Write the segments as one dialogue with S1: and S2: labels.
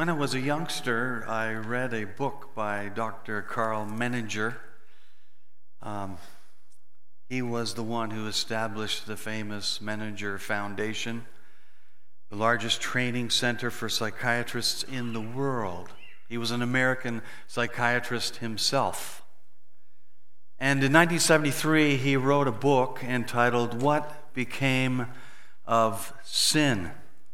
S1: When I was a youngster, I read a book by Dr. Karl Menninger. He was the one who established the famous Menninger Foundation, the largest training center for psychiatrists in the world. He was an American psychiatrist himself. And in 1973, he wrote a book entitled What Became of Sin?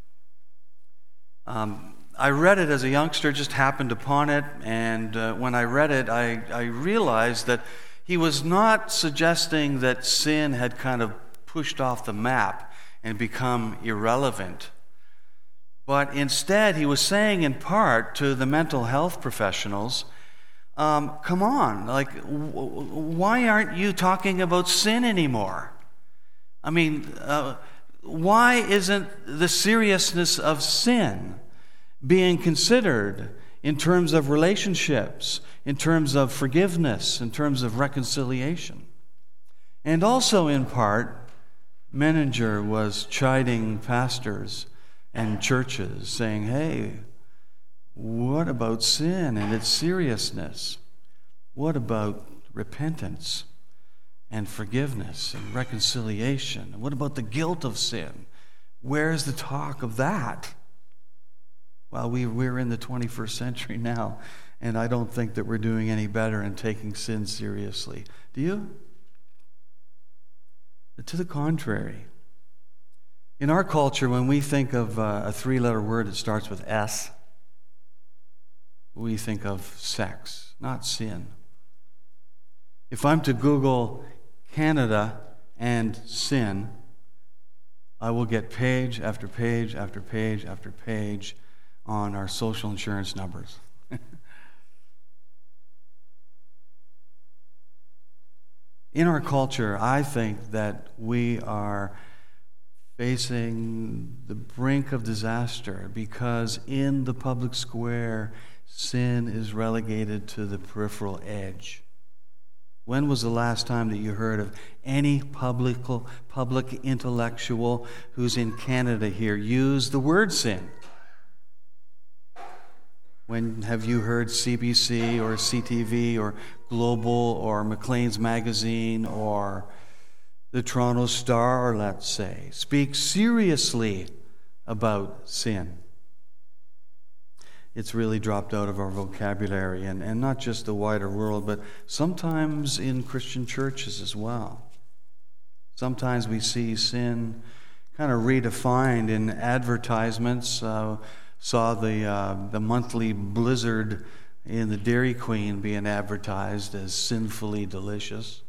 S1: I read it as a youngster, just happened upon it, and when I read it, I realized that he was not suggesting that sin had kind of pushed off the map and become irrelevant, but instead he was saying in part to the mental health professionals, come on, why aren't you talking about sin anymore? I mean, why isn't the seriousness of sin being considered in terms of relationships, in terms of forgiveness, in terms of reconciliation? And also in part, Menninger was chiding pastors and churches, saying, hey, what about sin and its seriousness? What about repentance and forgiveness and reconciliation? What about the guilt of sin? Where's the talk of that? Well, we're in the 21st century now, and I don't think that we're doing any better in taking sin seriously. Do you? To the contrary. In our culture, when we think of a three-letter word that starts with S, we think of sex, not sin. If I'm to Google Canada and sin, I will get page after page after page after page on our social insurance numbers. In our culture, I think that we are facing the brink of disaster because in the public square, sin is relegated to the peripheral edge. When was the last time that you heard of any public intellectual who's in Canada here use the word sin? When have you heard CBC or CTV or Global or Maclean's Magazine or the Toronto Star, let's say, speak seriously about sin? It's really dropped out of our vocabulary, and not just the wider world, but sometimes in Christian churches as well. Sometimes we see sin kind of redefined in advertisements. Saw the monthly blizzard in the Dairy Queen being advertised as sinfully delicious.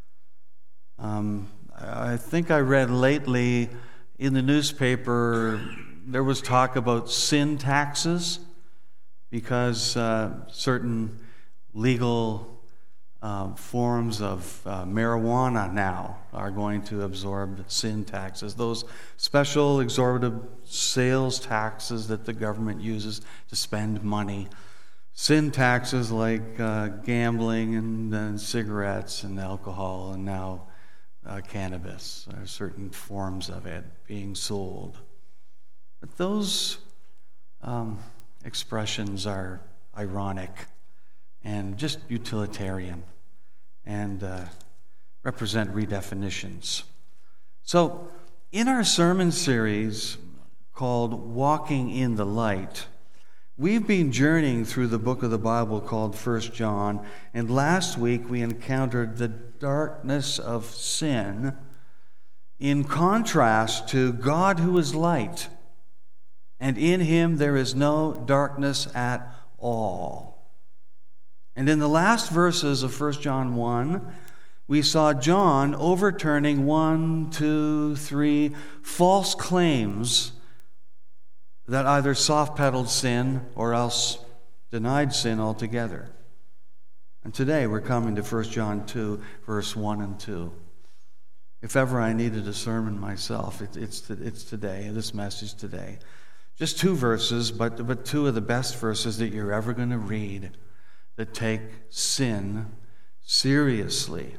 S1: I think I read lately in the newspaper there was talk about sin taxes because certain legal forms of marijuana now are going to absorb sin taxes, those special exorbitant sales taxes that the government uses to spend money. Sin taxes like gambling and cigarettes and alcohol and now cannabis. There are certain forms of it being sold. But those expressions are ironic and just utilitarian and represent redefinitions. So, in our sermon series called Walking in the Light, we've been journeying through the book of the Bible called 1 John, and last week we encountered the darkness of sin in contrast to God who is light, and in him there is no darkness at all. And in the last verses of 1 John 1, we saw John overturning 1, 2, 3 false claims that either soft-pedaled sin or else denied sin altogether. And today we're coming to 1 John 2, verse 1 and 2. If ever I needed a sermon myself, it's today, this message today. Just 2 verses, but 2 of the best verses that you're ever going to read that take sin seriously.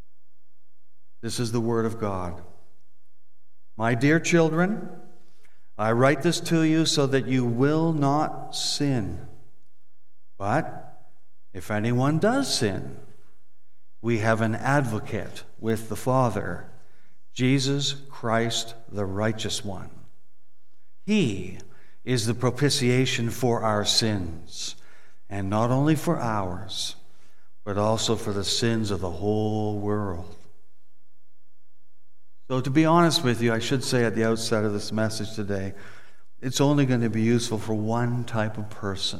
S1: This is the Word of God. My dear children, I write this to you so that you will not sin. But if anyone does sin, we have an advocate with the Father, Jesus Christ, the righteous one. He is the propitiation for our sins, and not only for ours, but also for the sins of the whole world. So to be honest with you, I should say at the outset of this message today, it's only going to be useful for one type of person.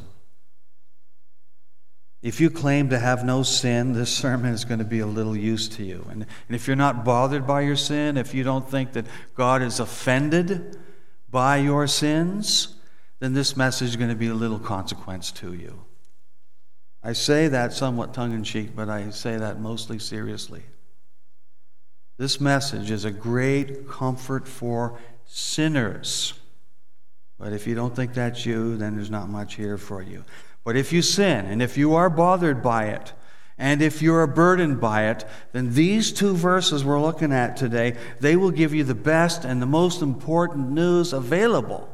S1: If you claim to have no sin, this sermon is going to be a little use to you. And if you're not bothered by your sin, if you don't think that God is offended by your sins, then this message is going to be a little consequence to you. I say that somewhat tongue-in-cheek, but I say that mostly seriously. This message is a great comfort for sinners. But if you don't think that's you, then there's not much here for you. But if you sin, and if you are bothered by it, and if you're burdened by it, then these two verses we're looking at today, they will give you the best and the most important news available.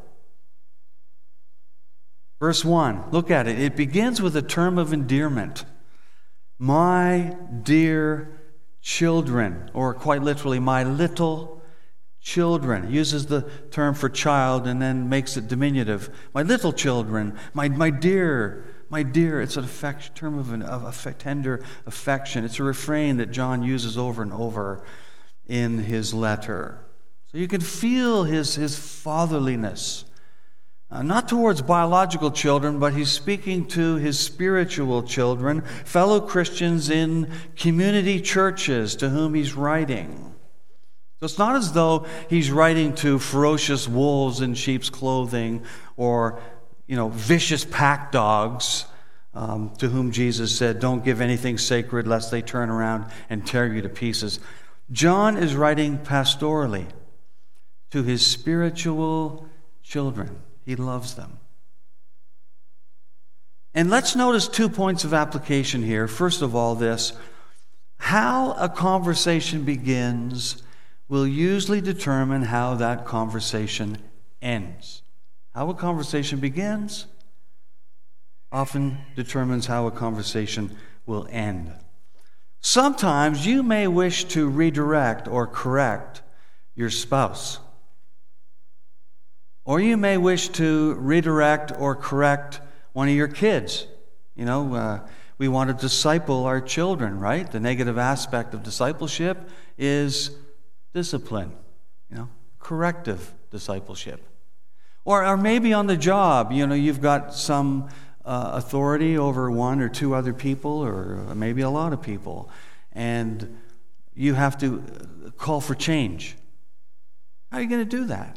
S1: Verse 1, look at it. It begins with a term of endearment. My dear children, or quite literally, my little children. It uses the term for child and then makes it diminutive. My little children, my dear. It's an term of tender affection. It's a refrain that John uses over and over in his letter. So you can feel his fatherliness. Not towards biological children, but he's speaking to his spiritual children, fellow Christians in community churches to whom he's writing. So it's not as though he's writing to ferocious wolves in sheep's clothing or, vicious pack dogs to whom Jesus said, don't give anything sacred lest they turn around and tear you to pieces. John is writing pastorally to his spiritual children. He loves them. And let's notice 2 points of application here. First of all, this: how a conversation begins will usually determine how that conversation ends. How a conversation begins often determines how a conversation will end. Sometimes you may wish to redirect or correct your spouse. Or you may wish to redirect or correct one of your kids. We want to disciple our children, right? The negative aspect of discipleship is discipline, corrective discipleship. Or maybe on the job, you've got some authority over one or two other people, or maybe a lot of people, and you have to call for change. How are you going to do that?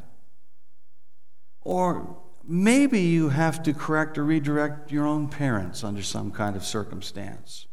S1: Or maybe you have to correct or redirect your own parents under some kind of circumstance.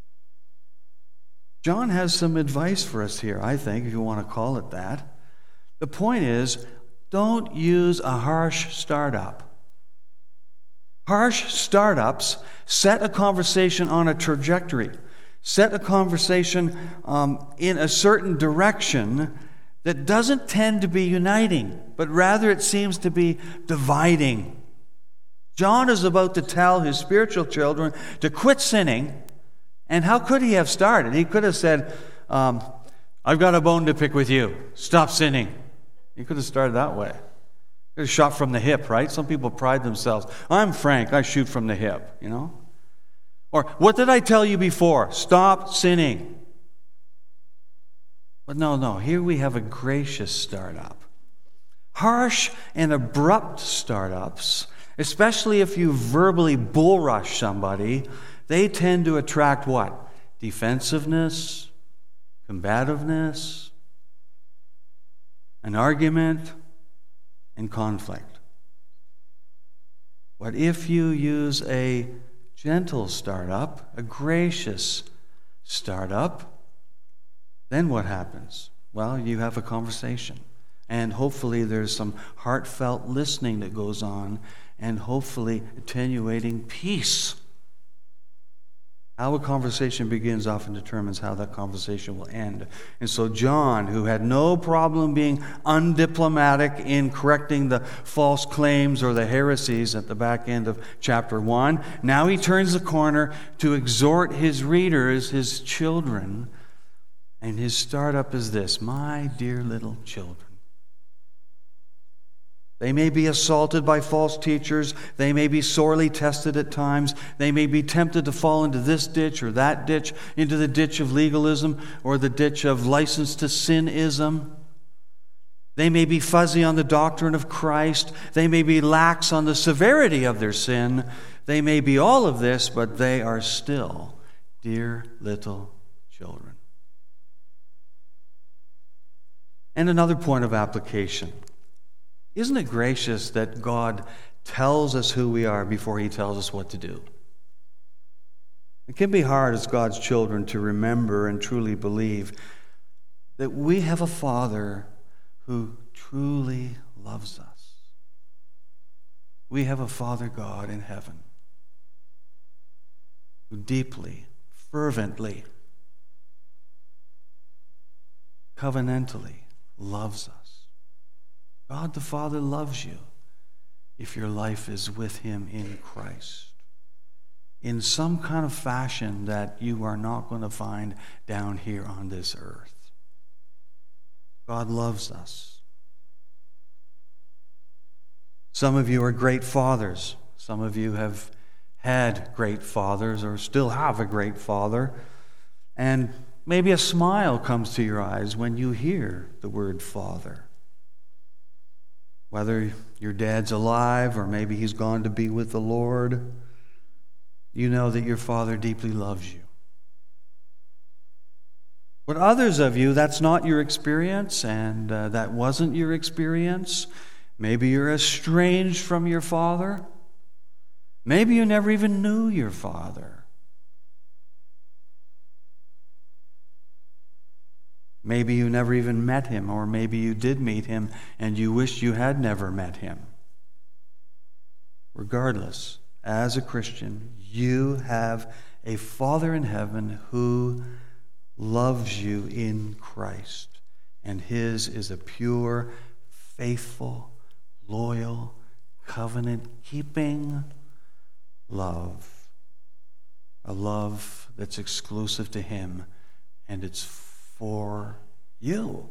S1: John has some advice for us here, I think, if you want to call it that. The point is, don't use a harsh startup. Harsh startups set a conversation on a trajectory, set a conversation in a certain direction that doesn't tend to be uniting, but rather it seems to be dividing. John is about to tell his spiritual children to quit sinning, and how could he have started? He could have said, I've got a bone to pick with you. Stop sinning. He could have started that way. He could have shot from the hip, right? Some people pride themselves. I'm frank, I shoot from the hip, Or, what did I tell you before? Stop sinning. But no, here we have a gracious startup. Harsh and abrupt startups, especially if you verbally bull rush somebody, they tend to attract what? Defensiveness, combativeness, an argument, and conflict. But if you use a gentle startup, a gracious startup, then what happens? Well, you have a conversation. And hopefully there's some heartfelt listening that goes on, and hopefully attenuating peace. How a conversation begins often determines how that conversation will end. And so John, who had no problem being undiplomatic in correcting the false claims or the heresies at the back end of chapter 1, now he turns the corner to exhort his readers, his children, and his startup is this: my dear little children. They may be assaulted by false teachers. They may be sorely tested at times. They may be tempted to fall into this ditch or that ditch, into the ditch of legalism or the ditch of license to sinism. They may be fuzzy on the doctrine of Christ. They may be lax on the severity of their sin. They may be all of this, but they are still dear little children. And another point of application. Isn't it gracious that God tells us who we are before he tells us what to do? It can be hard as God's children to remember and truly believe that we have a Father who truly loves us. We have a Father God in heaven who deeply, fervently, covenantally loves us. God the Father loves you if your life is with him in Christ, in some kind of fashion that you are not going to find down here on this earth. God loves us. Some of you are great fathers. Some of you have had great fathers or still have a great father. And maybe a smile comes to your eyes when you hear the word father. Whether your dad's alive or maybe he's gone to be with the Lord, you know that your Father deeply loves you. But others of you, that's not your experience, and that wasn't your experience. Maybe you're estranged from your Father. Maybe you never even knew your Father. Maybe you never even met him, or maybe you did meet him and you wish you had never met him. Regardless, as a Christian, you have a Father in heaven who loves you in Christ. And his is a pure, faithful, loyal, covenant-keeping love. A love that's exclusive to him, and it's for you.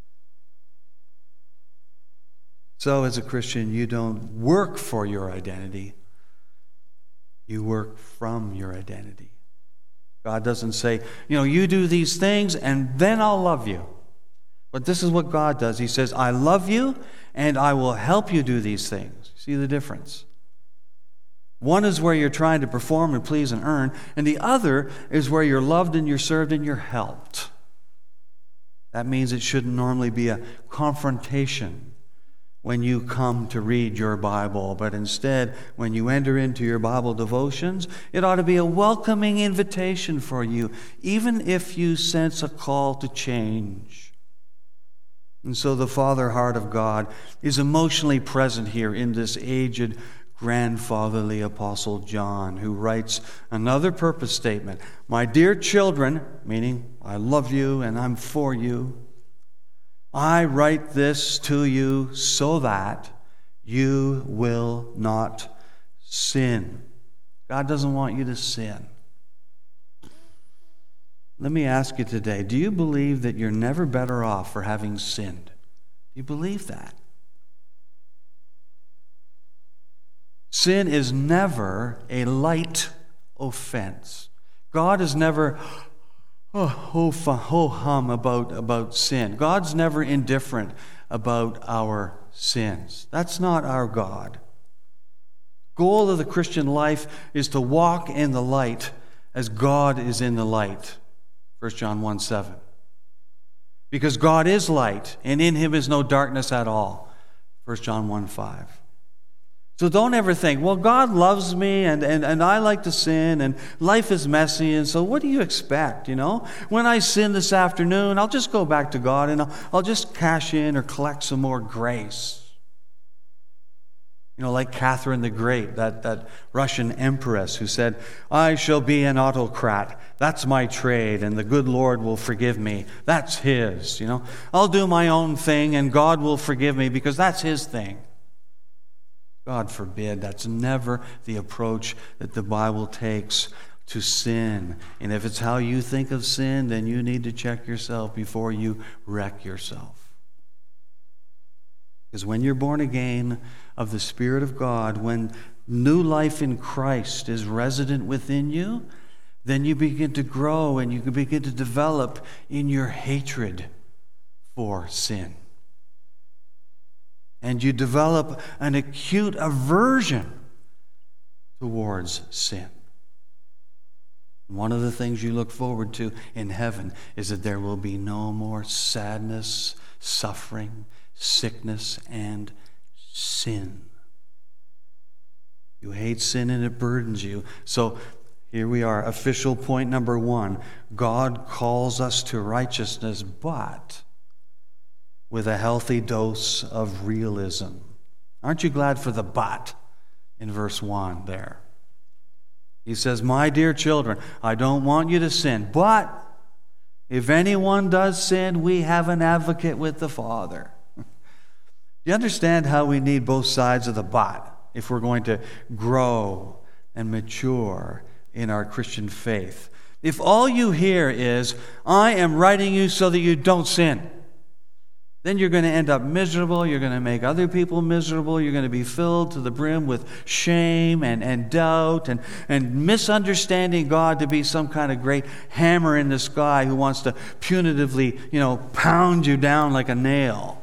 S1: So as a Christian, you don't work for your identity. You work from your identity. God doesn't say, you do these things and then I'll love you. But this is what God does. He says, I love you and I will help you do these things. See the difference? One is where you're trying to perform and please and earn, and the other is where you're loved and you're served and you're helped. That means it shouldn't normally be a confrontation when you come to read your Bible, but instead, when you enter into your Bible devotions, it ought to be a welcoming invitation for you, even if you sense a call to change. And so the Father heart of God is emotionally present here in this aged, grandfatherly Apostle John, who writes another purpose statement. My dear children, meaning I love you and I'm for you, I write this to you so that you will not sin. God doesn't want you to sin. Let me ask you today, do you believe that you're never better off for having sinned? Do you believe that? Sin is never a light offense. God is never ho-hum about sin. God's never indifferent about our sins. That's not our God. The goal of the Christian life is to walk in the light as God is in the light. 1 John 1:7. Because God is light, and in him is no darkness at all. 1 John 1:5. So don't ever think, well, God loves me and I like to sin and life is messy, and so what do you expect, When I sin this afternoon, I'll just go back to God and I'll just cash in or collect some more grace. Like Catherine the Great, that Russian empress who said, I shall be an autocrat. That's my trade, and the good Lord will forgive me. That's His, I'll do my own thing, and God will forgive me because that's His thing. God forbid. That's never the approach that the Bible takes to sin. And if it's how you think of sin, then you need to check yourself before you wreck yourself. Because when you're born again of the Spirit of God, when new life in Christ is resident within you, then you begin to grow and you can begin to develop in your hatred for sin. And you develop an acute aversion towards sin. One of the things you look forward to in heaven is that there will be no more sadness, suffering, sickness, and sin. You hate sin and it burdens you. So here we are, official point number 1. God calls us to righteousness, but with a healthy dose of realism. Aren't you glad for the but in verse 1 there? He says, my dear children, I don't want you to sin, but if anyone does sin, we have an advocate with the Father. Do you understand how we need both sides of the but if we're going to grow and mature in our Christian faith? If all you hear is, I am writing you so that you don't sin, then you're going to end up miserable. You're going to make other people miserable. You're going to be filled to the brim with shame and doubt and misunderstanding God to be some kind of great hammer in the sky who wants to punitively, pound you down like a nail.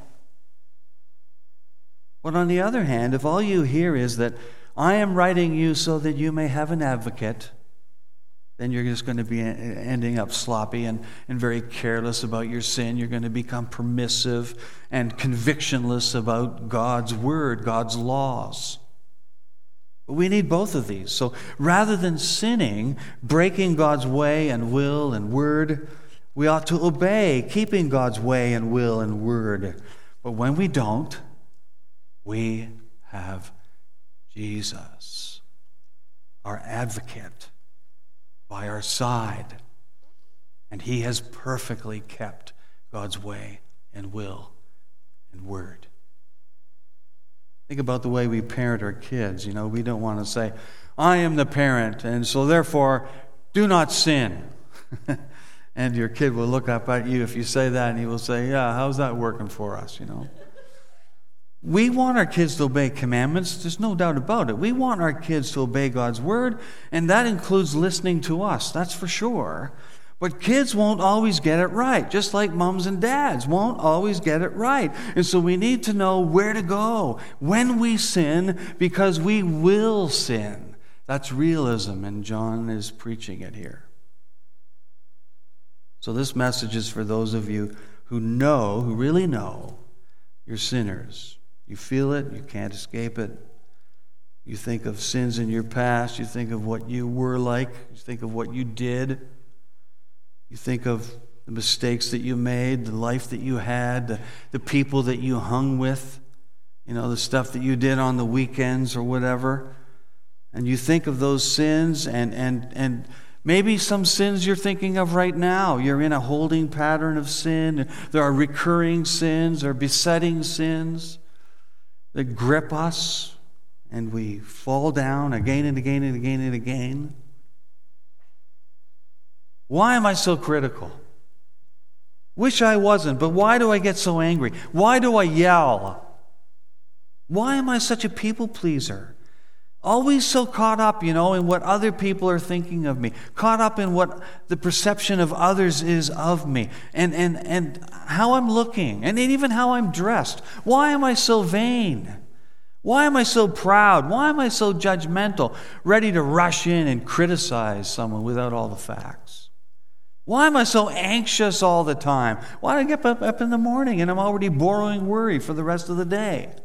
S1: But on the other hand, if all you hear is that I am writing you so that you may have an advocate, then you're just going to be ending up sloppy and very careless about your sin. You're going to become permissive and convictionless about God's word, God's laws. But we need both of these. So rather than sinning, breaking God's way and will and word, we ought to obey, keeping God's way and will and word. But when we don't, we have Jesus, our advocate, by our side, and He has perfectly kept God's way and will and word. Think about the way we parent our kids. We don't want to say, I am the parent, and so therefore do not sin. And your kid will look up at you if you say that, and he will say, yeah, how's that working for us, We want our kids to obey commandments. There's no doubt about it. We want our kids to obey God's word, and that includes listening to us. That's for sure. But kids won't always get it right, just like moms and dads won't always get it right. And so we need to know where to go when we sin, because we will sin. That's realism, and John is preaching it here. So this message is for those of you who really know, you're sinners. You feel it, you can't escape it. You think of sins in your past, you think of what you were like, you think of what you did. You think of the mistakes that you made, the life that you had, the people that you hung with, the stuff that you did on the weekends or whatever. And you think of those sins and maybe some sins you're thinking of right now. You're in a holding pattern of sin. There are recurring sins or besetting sins that grip us, and we fall down again and again and again and again. Why am I so critical? Wish I wasn't, but why do I get so angry? Why do I yell? Why am I such a people pleaser? Always so caught up, in what other people are thinking of me. Caught up in what the perception of others is of me. And how I'm looking. And even how I'm dressed. Why am I so vain? Why am I so proud? Why am I so judgmental? Ready to rush in and criticize someone without all the facts? Why am I so anxious all the time? Why do I get up in the morning and I'm already borrowing worry for the rest of the day?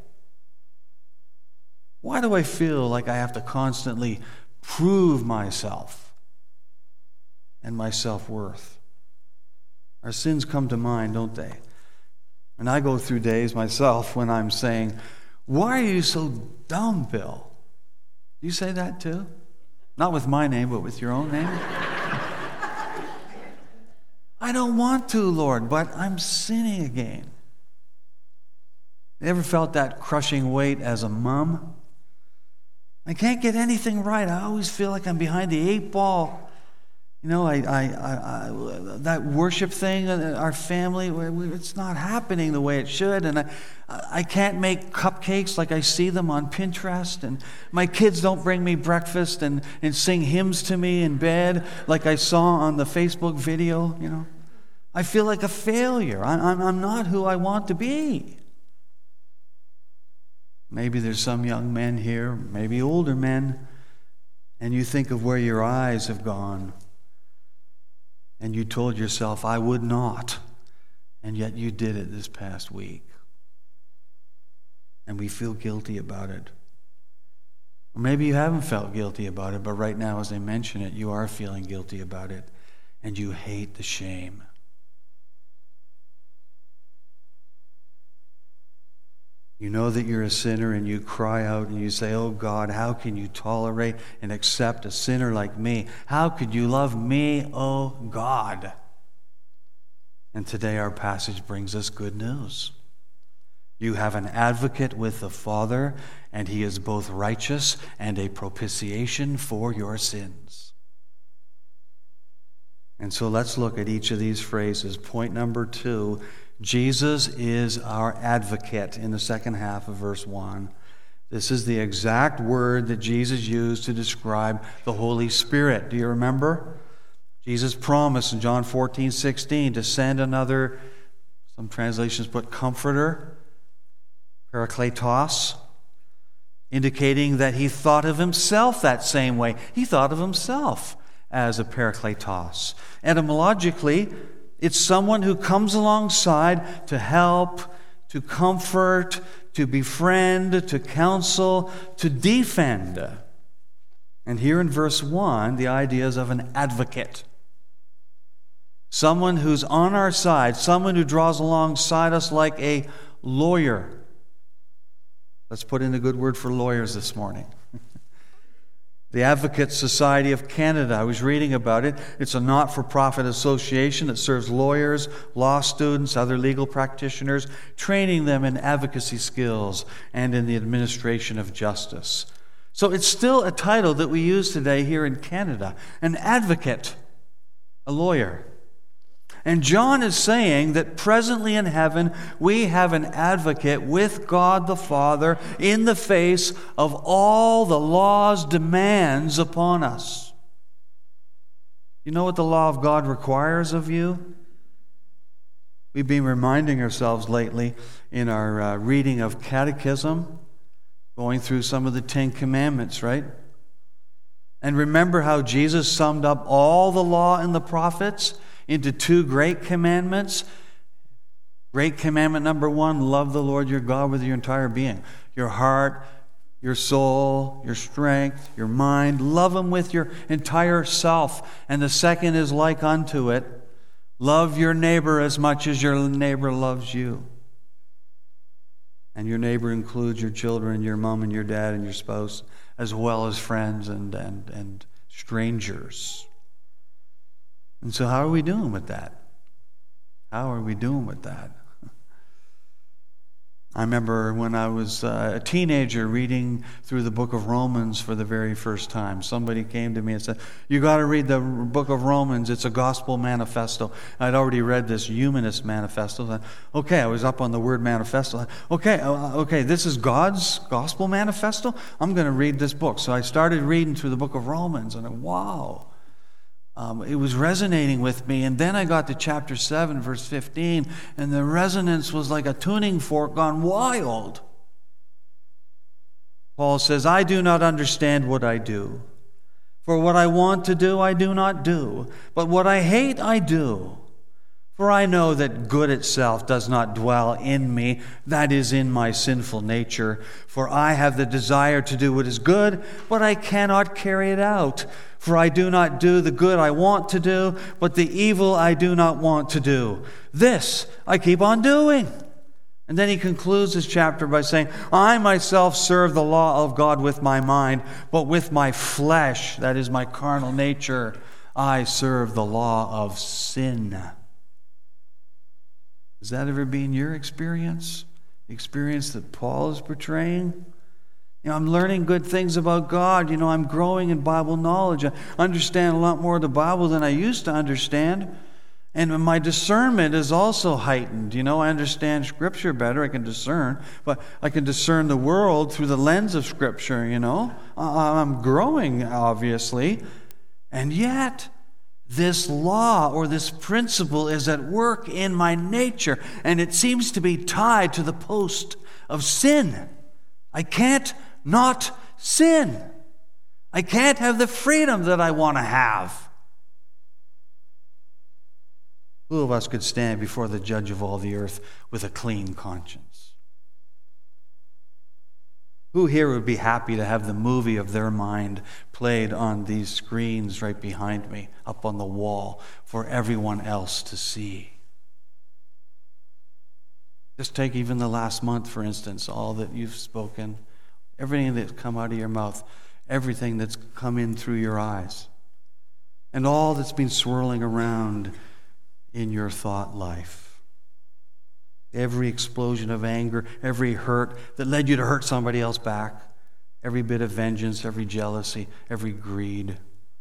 S1: Why do I feel like I have to constantly prove myself and my self-worth? Our sins come to mind, don't they? And I go through days myself when I'm saying,
S2: Why are you so dumb, Bill? Do you say that too? Not with my name, but with your own name? I don't want to, Lord, but I'm sinning again. You ever felt that crushing weight as a mom? I can't get anything right. I always feel like I'm behind the 8 ball. You know, that worship thing, our family, it's not happening the way it should. And I can't make cupcakes like I see them on Pinterest. And my kids don't bring me breakfast and sing hymns to me in bed like I saw on the Facebook video, you know. I feel like a failure. I'm not who I want to be. Maybe there's some young men here, maybe older men, and you think of where your eyes have gone. And you told yourself, I would not. And yet you did it this past week. And we feel guilty about it. Or maybe you haven't felt guilty about it, but right now as I mention it, you are feeling guilty about it. And you hate the shame. You know that you're a sinner and you cry out and you say, oh God, how can you tolerate and accept a sinner like me? How could you love me, oh God? And today our passage brings us good news. You have an advocate with the Father, and he is both righteous and a propitiation for your sins. And so let's look at each of these phrases. Point number 2, Jesus is our advocate in the second half of verse 1. This is the exact word that Jesus used to describe the Holy Spirit. Do you remember? Jesus promised in John 14:16 to send another, some translations put comforter, parakletos, indicating that he thought of himself that same way. He thought of himself as a parakletos. Etymologically, it's someone who comes alongside to help, to comfort, to befriend, to counsel, to defend. And here in verse 1, the idea is of an advocate. Someone who's on our side, someone who draws alongside us like a lawyer. Let's put in a good word for lawyers this morning. The Advocate Society of Canada, I was reading about it. It's a not-for-profit association that serves lawyers, law students, other legal practitioners, training them in advocacy skills and in the administration of justice. So it's still a title that we use today here in Canada, an advocate, a lawyer. And John is saying that presently in heaven, we have an advocate with God the Father in the face of all the law's demands upon us. You know what the law of God requires of you? We've been reminding ourselves lately in our reading of Catechism, going through some of the 10 Commandments, right? And remember how Jesus summed up all the law and the prophets into 2 great commandments. Great commandment number 1, love the Lord your God with your entire being. Your heart, your soul, your strength, your mind. Love him with your entire self. And the second is like unto it. Love your neighbor as much as your neighbor loves you. And your neighbor includes your children, your mom and your dad and your spouse, as well as friends and strangers. And so how are we doing with that? How are we doing with that? I remember when I was a teenager reading through the book of Romans for the very first time. Somebody came to me and said, you got to read the book of Romans. It's a gospel manifesto. I'd already read this humanist manifesto. Okay, I was up on the word manifesto. Okay, this is God's gospel manifesto? I'm going to read this book. So I started reading through the book of Romans, and wow. It was resonating with me, and then I got to chapter 7, verse 15, and the resonance was like a tuning fork gone wild. Paul says, I do not understand what I do. For what I want to do, I do not do. But what I hate, I do. For I know that good itself does not dwell in me, that is in my sinful nature. For I have the desire to do what is good, but I cannot carry it out. For I do not do the good I want to do, but the evil I do not want to do. This I keep on doing. And then he concludes his chapter by saying, I myself serve the law of God with my mind, but with my flesh, that is my carnal nature, I serve the law of sin. Has that ever been your experience? The experience that Paul is portraying? I'm learning good things about God. I'm growing in Bible knowledge. I understand a lot more of the Bible than I used to understand. And my discernment is also heightened. I understand Scripture better. I can discern. But I can discern the world through the lens of Scripture, I'm growing, obviously. And yet, this law or this principle is at work in my nature. And it seems to be tied to the post of sin. I can't not sin. I can't have the freedom that I want to have. Who of us could stand before the judge of all the earth with a clean conscience? Who here would be happy to have the movie of their mind played on these screens right behind me, up on the wall, for everyone else to see? Just take even the last month, for instance, all that you've spoken, everything that's come out of your mouth, everything that's come in through your eyes, and all that's been swirling around in your thought life. Every explosion of anger, every hurt that led you to hurt somebody else back, every bit of vengeance, every jealousy, every greed,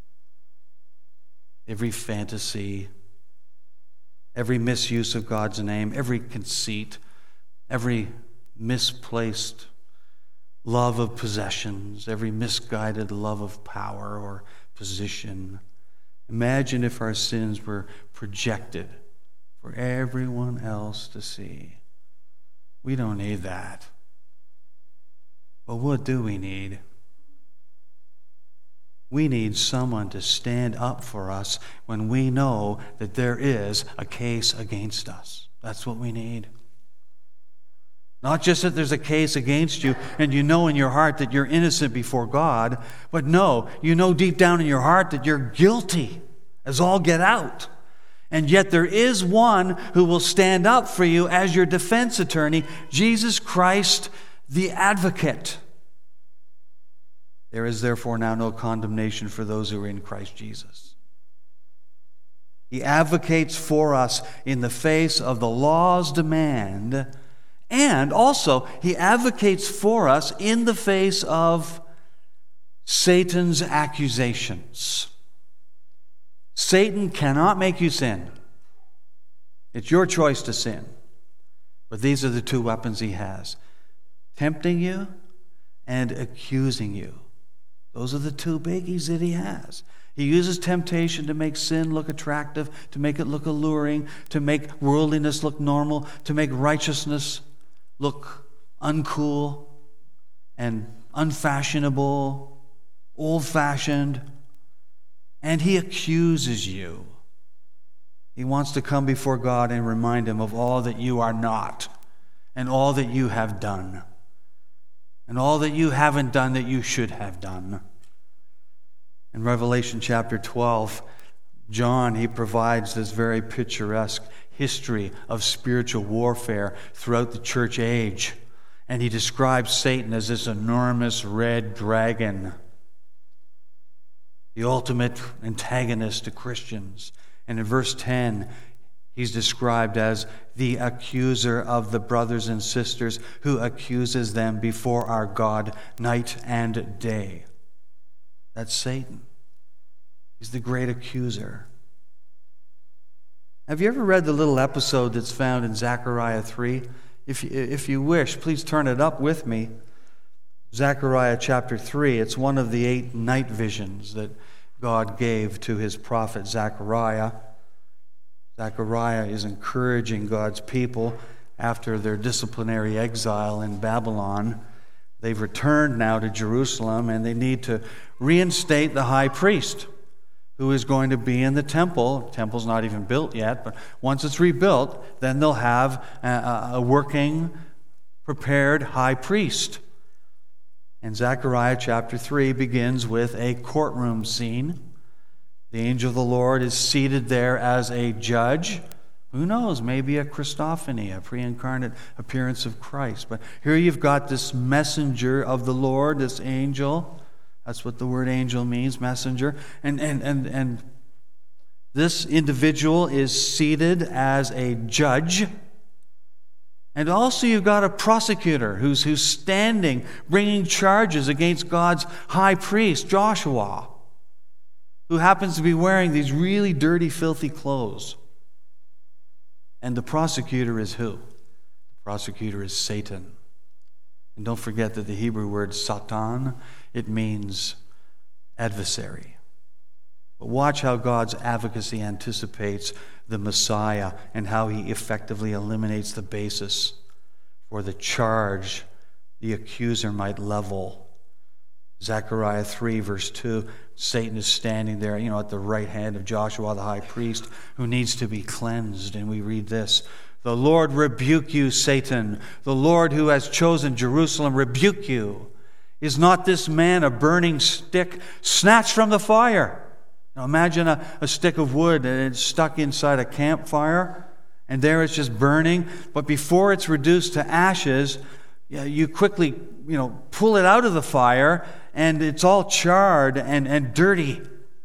S2: every fantasy, every misuse of God's name, every conceit, every misplaced love of possessions, every misguided love of power or position. Imagine if our sins were projected for everyone else to see. We don't need that. But what do we need? We need someone to stand up for us when we know that there is a case against us. That's what we need. Not just that there's a case against you and you know in your heart that you're innocent before God, but no, you know deep down in your heart that you're guilty as all get out. And yet there is one who will stand up for you as your defense attorney, Jesus Christ, the advocate. There is therefore now no condemnation for those who are in Christ Jesus. He advocates for us in the face of the law's demand, and also he advocates for us in the face of Satan's accusations. Satan cannot make you sin. It's your choice to sin. But these are the two weapons he has: tempting you and accusing you. Those are the two biggies that he has. He uses temptation to make sin look attractive, to make it look alluring, to make worldliness look normal, to make righteousness look uncool and unfashionable, old-fashioned. And he accuses you. He wants to come before God and remind him of all that you are not, and all that you have done, and all that you haven't done that you should have done. In Revelation chapter 12, John, he provides this very picturesque history of spiritual warfare throughout the church age. And he describes Satan as this enormous red dragon, the ultimate antagonist to Christians. And in verse 10, he's described as the accuser of the brothers and sisters, who accuses them before our God night and day. That's Satan. He's the great accuser. Have you ever read the little episode that's found in Zechariah 3? If you wish, please turn it up with me. Zechariah chapter 3. It's one of the 8 night visions that God gave to his prophet Zechariah. Zechariah is encouraging God's people after their disciplinary exile in Babylon. They've returned now to Jerusalem, and they need to reinstate the high priest who is going to be in the temple. The temple's not even built yet, but once it's rebuilt, then they'll have a working, prepared high priest. And Zechariah chapter 3 begins with a courtroom scene. The angel of the Lord is seated there as a judge Who knows? Maybe a Christophany, a pre-incarnate appearance of Christ. But here you've got this messenger of the Lord, this angel. That's what the word angel means, messenger. And this individual is seated as a judge. And also you've got a prosecutor who's standing, bringing charges against God's high priest, Joshua, who happens to be wearing these really dirty, filthy clothes. And the prosecutor is who? The prosecutor is Satan. And don't forget that the Hebrew word Satan, it means adversary. But watch how God's advocacy anticipates the Messiah and how he effectively eliminates the basis for the charge the accuser might level. Zechariah 3, verse 2, Satan is standing there, at the right hand of Joshua, the high priest, who needs to be cleansed. And we read this, "The Lord rebuke you, Satan. The Lord who has chosen Jerusalem rebuke you. Is not this man a burning stick snatched from the fire?" Now imagine a stick of wood and it's stuck inside a campfire, and there it's just burning. But before it's reduced to ashes, you quickly, pull it out of the fire, and it's all charred and dirty.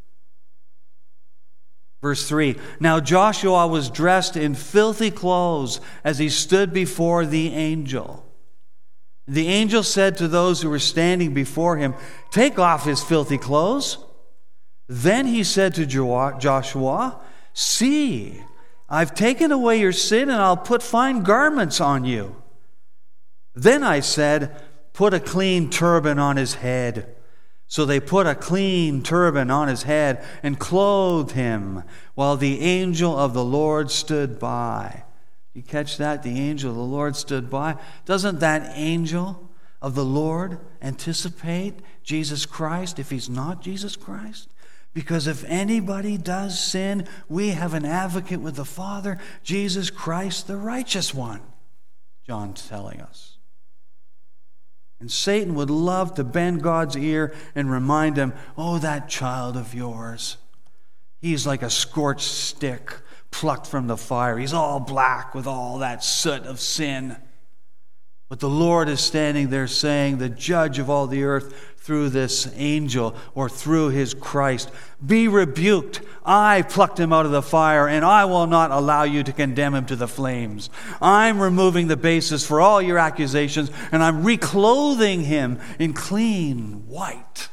S2: Verse 3, "Now Joshua was dressed in filthy clothes as he stood before the angel. The angel said to those who were standing before him, 'Take off his filthy clothes.' Then he said to Joshua, 'See, I've taken away your sin, and I'll put fine garments on you.' Then I said, 'Put a clean turban on his head.' So they put a clean turban on his head and clothed him, while the angel of the Lord stood by." You catch that? The angel of the Lord stood by. Doesn't that angel of the Lord anticipate Jesus Christ if he's not Jesus Christ? Because if anybody does sin, we have an advocate with the Father, Jesus Christ, the righteous one, John's telling us. And Satan would love to bend God's ear and remind him, "Oh, that child of yours, he's like a scorched stick plucked from the fire. He's all black with all that soot of sin." But the Lord is standing there saying, the judge of all the earth, through this angel or through his Christ, "Be rebuked. I plucked him out of the fire, and I will not allow you to condemn him to the flames. I'm removing the basis for all your accusations, and I'm reclothing him in clean white."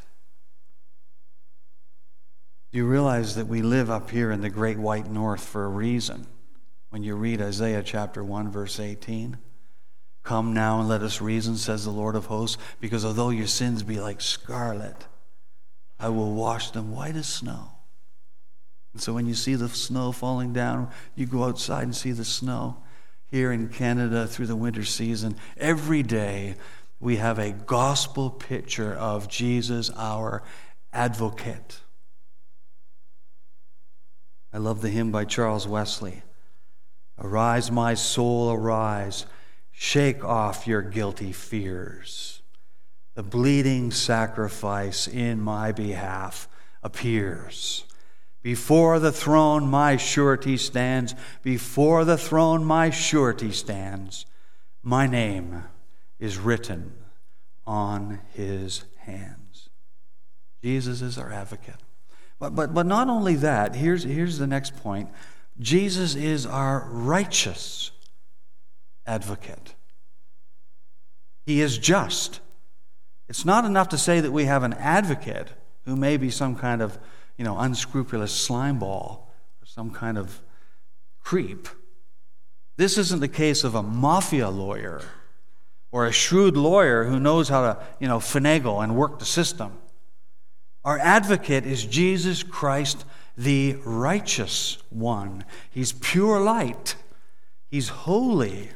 S2: Do you realize that we live up here in the great white north for a reason? When you read Isaiah chapter 1, verse 18, "Come now and let us reason, says the Lord of hosts, because although your sins be like scarlet, I will wash them white as snow." And so when you see the snow falling down, you go outside and see the snow. Here in Canada through the winter season, every day we have a gospel picture of Jesus, our advocate. I love the hymn by Charles Wesley. "Arise, my soul, arise. Shake off your guilty fears. The bleeding sacrifice in my behalf appears. Before the throne my surety stands. Before the throne my surety stands. My name is written on his hands." Jesus is our advocate. But not only that, here's the next point. Jesus is our righteous advocate. He is just. It's not enough to say that we have an advocate who may be some kind of, unscrupulous slimeball or some kind of creep. This isn't the case of a mafia lawyer or a shrewd lawyer who knows how to, finagle and work the system. Our advocate is Jesus Christ, the righteous one. He's pure light. He's holy.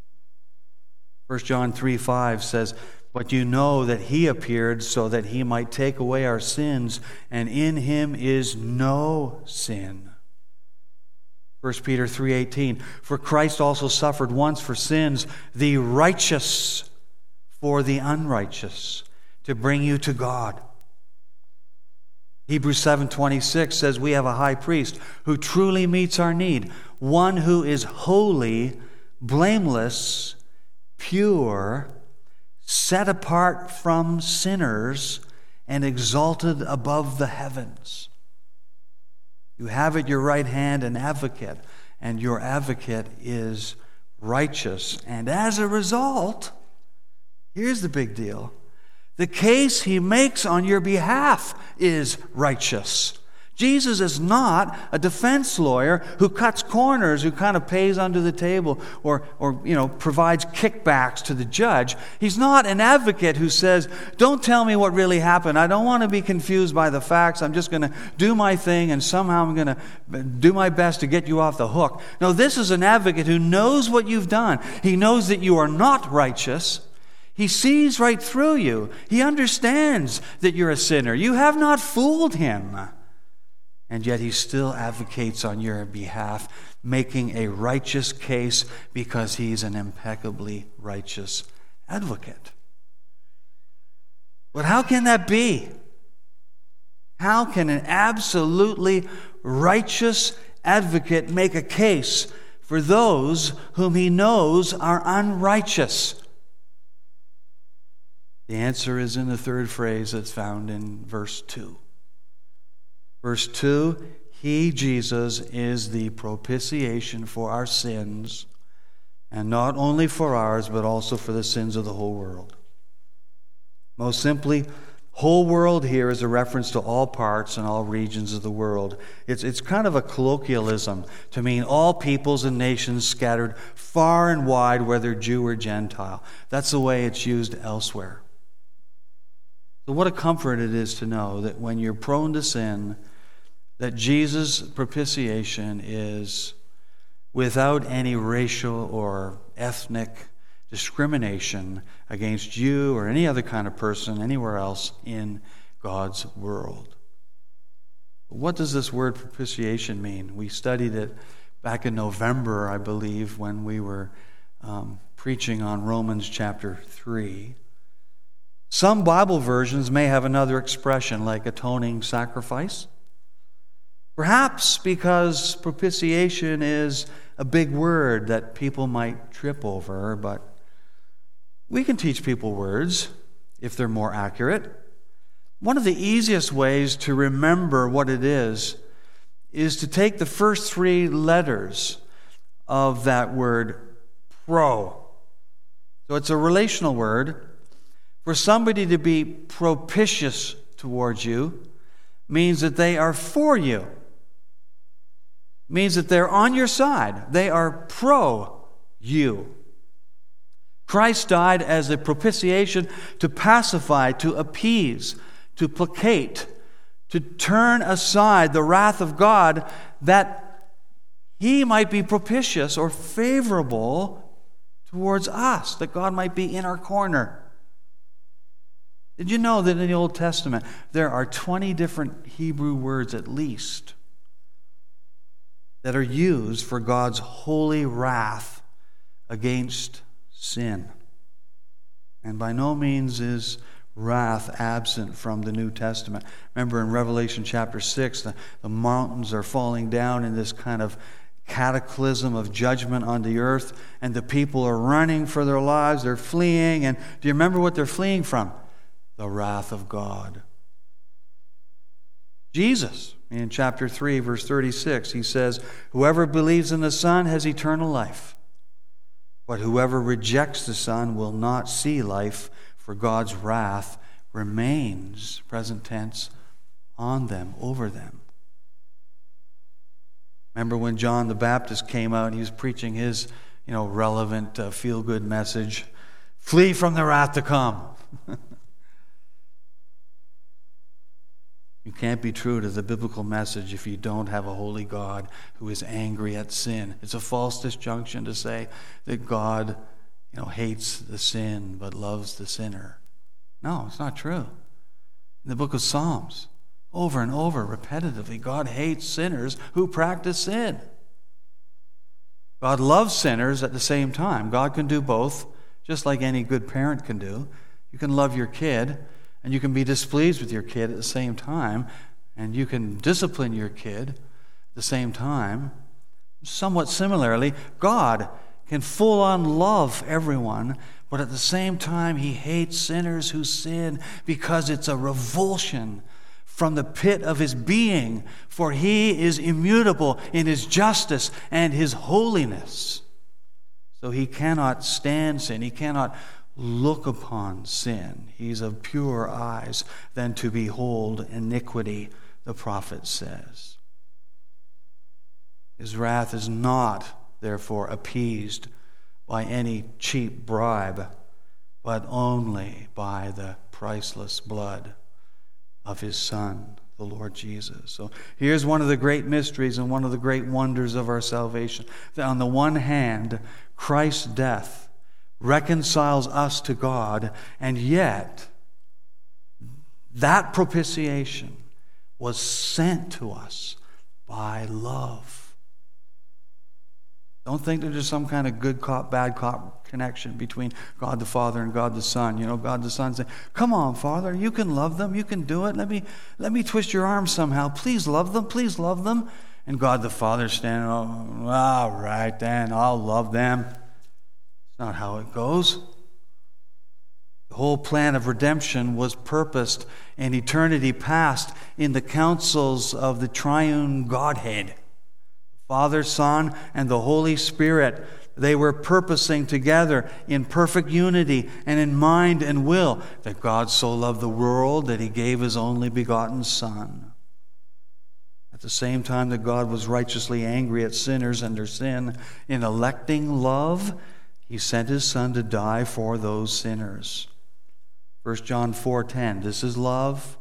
S2: 1 John 3:5 says, "But you know that he appeared so that he might take away our sins, and in him is no sin." 1 Peter 3:18, "For Christ also suffered once for sins, the righteous for the unrighteous, to bring you to God." Hebrews 7:26 says we have a high priest who truly meets our need, one who is holy, blameless, pure, set apart from sinners, and exalted above the heavens. You have at your right hand an advocate, and your advocate is righteous. And as a result, here's the big deal. The case he makes on your behalf is righteous. Jesus is not a defense lawyer who cuts corners, who kind of pays under the table or provides kickbacks to the judge. He's not an advocate who says, don't tell me what really happened. I don't want to be confused by the facts. I'm just going to do my thing and somehow I'm going to do my best to get you off the hook. No, this is an advocate who knows what you've done. He knows that you are not righteous. He sees right through you. He understands that you're a sinner. You have not fooled him. And yet he still advocates on your behalf, making a righteous case because he's an impeccably righteous advocate. But how can that be? How can an absolutely righteous advocate make a case for those whom he knows are unrighteous? The answer is in the third phrase that's found in verse 2. Verse 2, he, Jesus, is the propitiation for our sins, and not only for ours, but also for the sins of the whole world. Most simply, whole world here is a reference to all parts and all regions of the world. It's kind of a colloquialism to mean all peoples and nations scattered far and wide, whether Jew or Gentile. That's the way it's used elsewhere. So what a comfort it is to know that when you're prone to sin, that Jesus' propitiation is without any racial or ethnic discrimination against you or any other kind of person anywhere else in God's world. What does this word propitiation mean? We studied it back in November, I believe, when we were preaching on Romans chapter 3. Some Bible versions may have another expression like atoning sacrifice. Perhaps because propitiation is a big word that people might trip over, but we can teach people words if they're more accurate. One of the easiest ways to remember what it is to take the first three letters of that word, pro. So it's a relational word. For somebody to be propitious towards you means that they are for you. Means that they're on your side. They are pro you. Christ died as a propitiation to pacify, to appease, to placate, to turn aside the wrath of God that he might be propitious or favorable towards us, that God might be in our corner. Did you know that in the Old Testament there are 20 different Hebrew words at least that are used for God's holy wrath against sin? And by no means is wrath absent from the New Testament. Remember in Revelation chapter 6, the mountains are falling down in this kind of cataclysm of judgment on the earth, and the people are running for their lives, they're fleeing, and do you remember what they're fleeing from? The wrath of God. Jesus, in chapter 3, verse 36, he says, whoever believes in the Son has eternal life, but whoever rejects the Son will not see life, for God's wrath remains, present tense, on them, over them. Remember when John the Baptist came out and he was preaching his, relevant, feel-good message, flee from the wrath to come. You can't be true to the biblical message if you don't have a holy God who is angry at sin. It's a false disjunction to say that God, hates the sin but loves the sinner. No, it's not true. In the book of Psalms, over and over, repetitively, God hates sinners who practice sin. God loves sinners at the same time. God can do both, just like any good parent can do. You can love your kid, and you can be displeased with your kid at the same time. and you can discipline your kid at the same time. Somewhat similarly, God can full on love everyone, but at the same time he hates sinners who sin because it's a revulsion from the pit of his being, for he is immutable in his justice and his holiness. So he cannot stand sin. He cannot look upon sin. He's of purer eyes than to behold iniquity, the prophet says. His wrath is not, therefore, appeased by any cheap bribe, but only by the priceless blood of his Son, the Lord Jesus. So here's one of the great mysteries and one of the great wonders of our salvation. That on the one hand, Christ's death reconciles us to God, and yet that propitiation was sent to us by love. Don't think that there's some kind of good cop, bad cop connection between God the Father and God the Son. You know, God the Son saying, "Come on, Father, you can love them, you can do it. Let me twist your arm somehow. Please love them, please love them." And God the Father standing, "Oh, all right then, I'll love them." It's not how it goes. The whole plan of redemption was purposed in eternity past in the councils of the triune Godhead. Father, Son, and the Holy Spirit, they were purposing together in perfect unity and in mind and will that God so loved the world that he gave his only begotten Son. At the same time that God was righteously angry at sinners and their sin, in electing love, he sent his Son to die for those sinners. 1 John 4:10, this is love,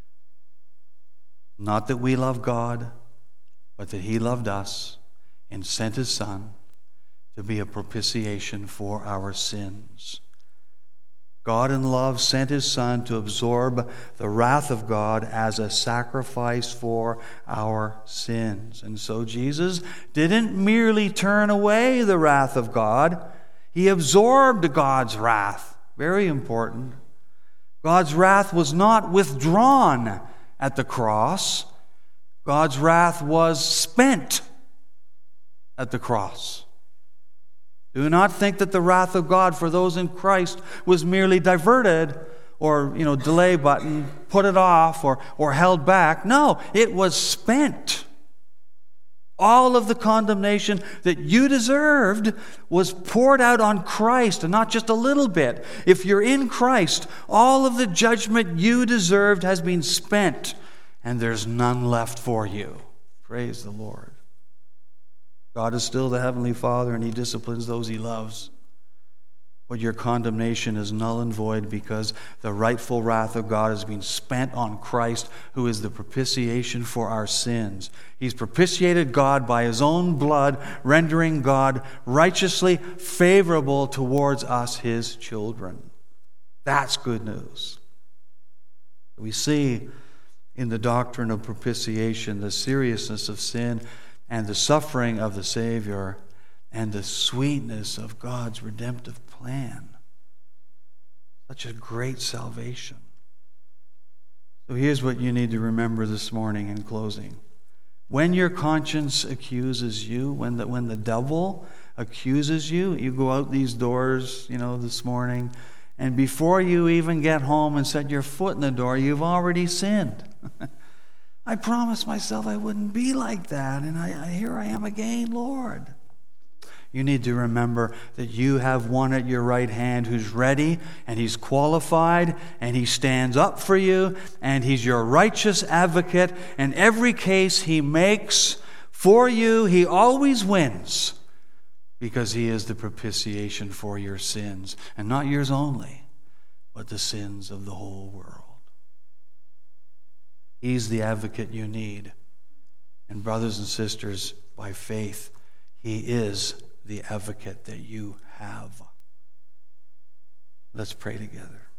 S2: not that we love God, but that he loved us and sent his Son to be a propitiation for our sins. God in love sent his Son to absorb the wrath of God as a sacrifice for our sins. And so Jesus didn't merely turn away the wrath of God, he absorbed God's wrath. Very important. God's wrath was not withdrawn at the cross. God's wrath was spent at the cross. Do not think that the wrath of God for those in Christ was merely diverted or, delay button, put it off or held back. No, it was spent. All of the condemnation that you deserved was poured out on Christ, and not just a little bit. If you're in Christ, all of the judgment you deserved has been spent, and there's none left for you. Praise the Lord. God is still the Heavenly Father, and he disciplines those he loves. But your condemnation is null and void because the rightful wrath of God has been spent on Christ, who is the propitiation for our sins. He's propitiated God by his own blood, rendering God righteously favorable towards us, his children. That's good news. We see in the doctrine of propitiation the seriousness of sin and the suffering of the Savior and the sweetness of God's redemptive plan. Such a great salvation. So here's what you need to remember this morning in closing. When your conscience accuses you, when the devil accuses you, you go out these doors, this morning, and before you even get home and set your foot in the door, you've already sinned. I promised myself I wouldn't be like that, and here I am again, Lord. You need to remember that you have one at your right hand who's ready, and he's qualified, and he stands up for you, and he's your righteous advocate. And every case he makes for you, he always wins, because he is the propitiation for your sins, and not yours only, but the sins of the whole world. He's the advocate you need. And brothers and sisters, by faith, he is the advocate that you have. Let's pray together.